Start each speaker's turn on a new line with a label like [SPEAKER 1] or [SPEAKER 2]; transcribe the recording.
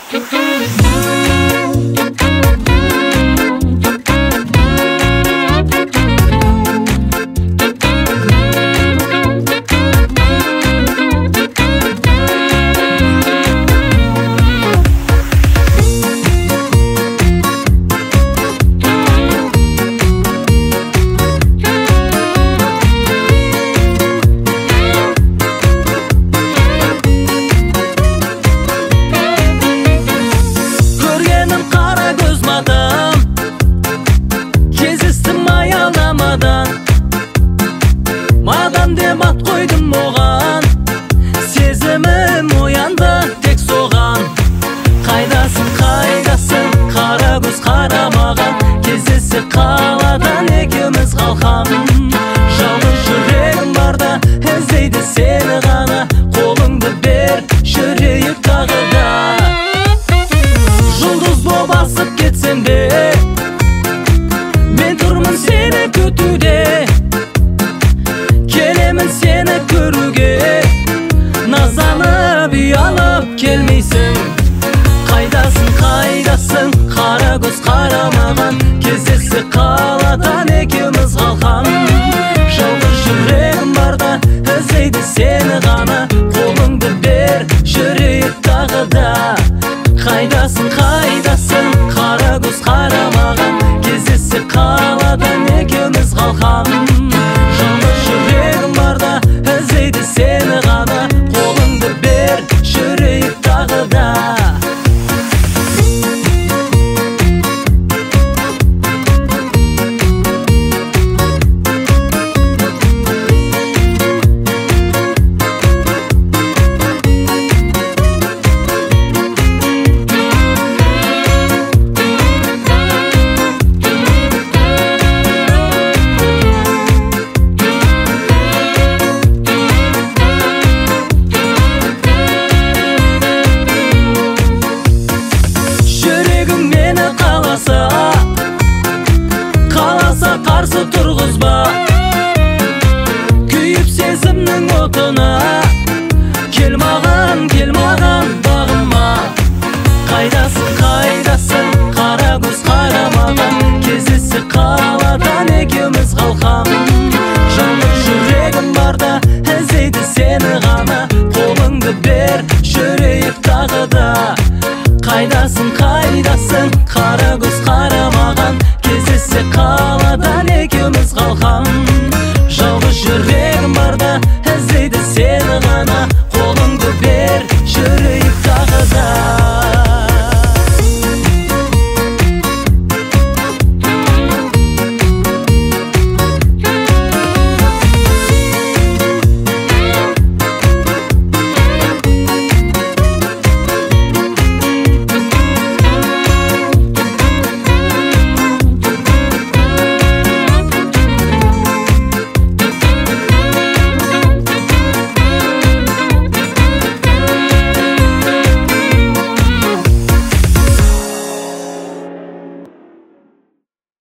[SPEAKER 1] Мадам деп ат қойдым оған, сезімім оянды тек соған. Қайдасың, қайдасың, қара көз қарамаған, кездессе қаладан екеуміз қалқам. Жалғыз жүрегім барда іздейді сені ғана, қолыңды бер, жүрейік тағы да. Жұлдыз боп асып кетсем де, мен тұрмын сені күтуде. Келемін сені көруге, назанып ұялып келмейсің. Қайдасың, қайдасың, қара көз қарамаған, кездессе қаладан екеуміз қалқам. Жалғыз жүрегім барда іздейді сені ғана, қолыңды бер, жүрейік тағы да. Қайдасың, қайдасың, қара көз қарамаған, кездессе қаладан екеуміз қалқам. Жалғыз жүрегім барда іздейді сені ғана, қолыңды бер, жүрейік тағы да. Қаласа қарсы тұрғызба, күйіп сезімнің отына. Кел маған, кел маған бағыма. Қайдасың, қайдасың, қара көз қарамаған, кездессе қаладан екеуміз қалқам. Жалғыз жүрегім барда іздейді сені ғана, қолыңды бер, жүрейік тағы да. Қайдасың, қайдасың, қара